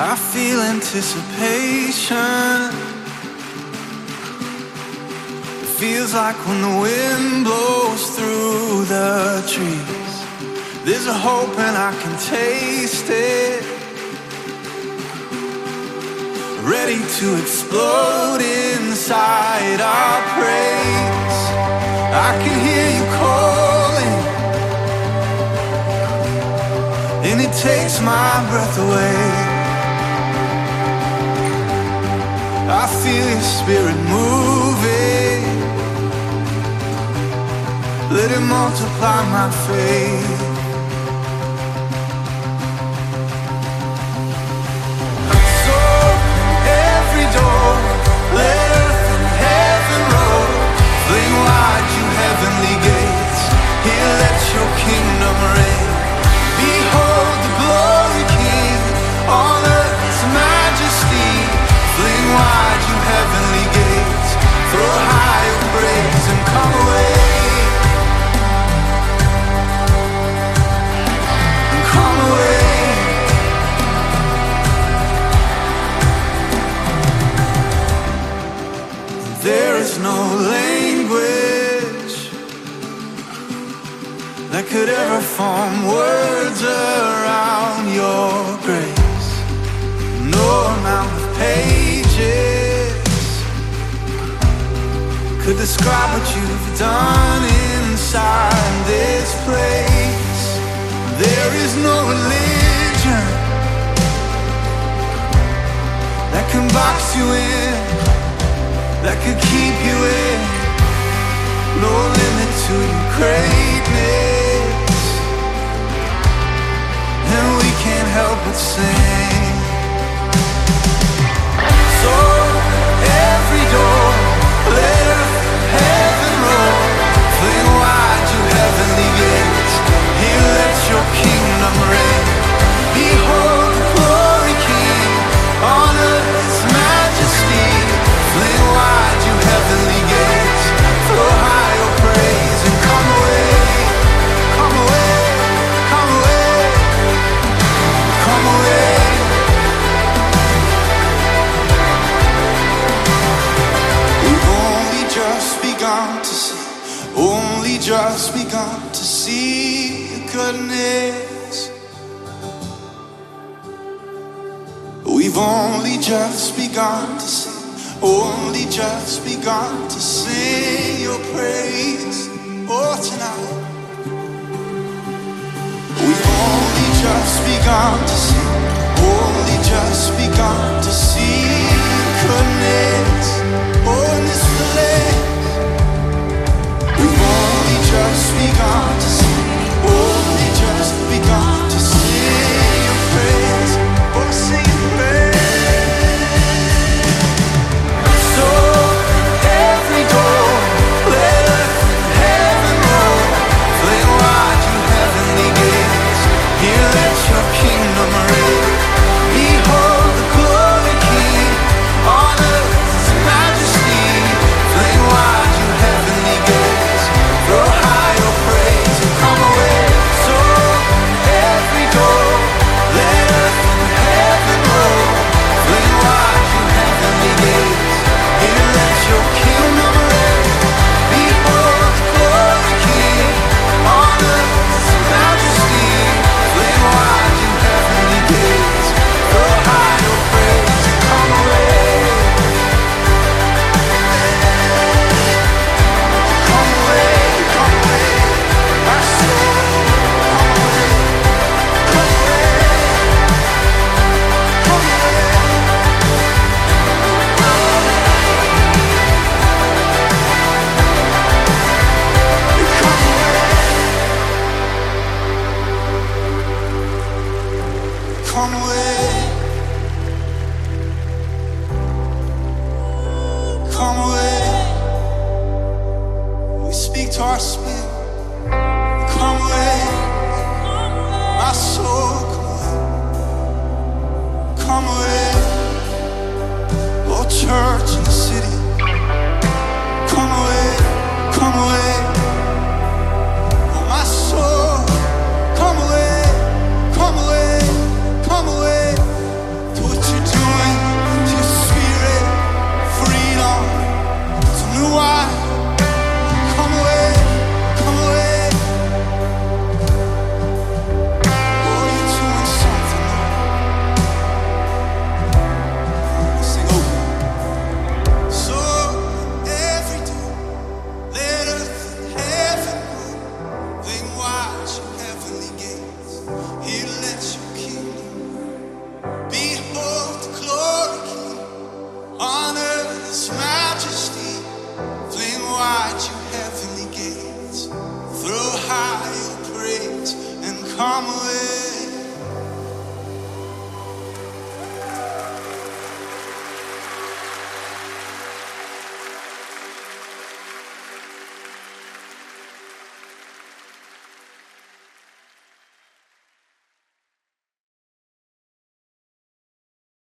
I feel anticipation. It feels like when the wind blows through the trees, there's a hope and I can taste it, ready to explode inside our praise. I can hear you calling, and it takes my breath away. I feel your spirit moving, let it multiply my faith. So every door, let earth and heaven roll, fling wide you heavenly gates, here let your kingdom reign. Behold the glory King, on earth's majesty, fling wide you heavenly gates, throw high your praise and come away. And come away. There is no language that could ever form words around your grace. No amount of pages could describe what you've done inside this place. There is no religion that can box you in, that could keep you in. No limit to your greatness, and we can't help but sing. So every door, let earth and heaven roll, fling wide you heavenly gates, here let your kingdom reign. Behold the glory King, on earth's majesty, fling wide you heavenly gates, throw high your praise and come away, come away, come away, come away. We've only just begun to see, only just begun to see your goodness. We've only just begun to see, only just begun to sing your praise. Oh, tonight we've only just begun to see, only just begun to see your goodness. Oh, in this place we've only just begun to see, only just begun to sing your praise. Oh, sing your praise. So every door, let earth and heaven roll, fling wide you heavenly gates, here let your kingdom reign. Behold the glory King, on earth's majesty, fling wide you heavenly gates, throw high your praise and come away. So every door, let earth and heaven roll, fling wide you heavenly gates, here let your kingdom reign. Behold the glory King, on earth's majesty, fling wide you heavenly gates, throw high your praise and come away. Come away, come away, my soul, come away, come away, come away. Come away, come away. We speak to our spirit. Come away, my soul. Come away, oh church in the city. Come away, come away, oh my soul. Come away, come away, come away. come with